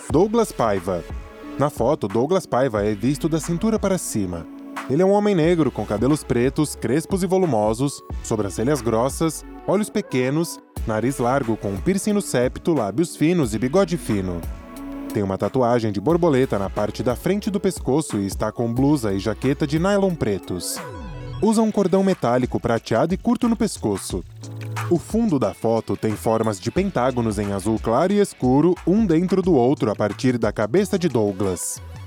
Douglas Paiva. Na foto, Douglas Paiva é visto da cintura para cima. Ele é um homem negro com cabelos pretos, crespos e volumosos, sobrancelhas grossas, olhos pequenos, nariz largo com um piercing no septo, lábios finos e bigode fino. Tem uma tatuagem de borboleta na parte da frente do pescoço e está com blusa e jaqueta de nylon pretos. Usa um cordão metálico prateado e curto no pescoço. O fundo da foto tem formas de pentágonos em azul claro e escuro, um dentro do outro a partir da cabeça de Douglas.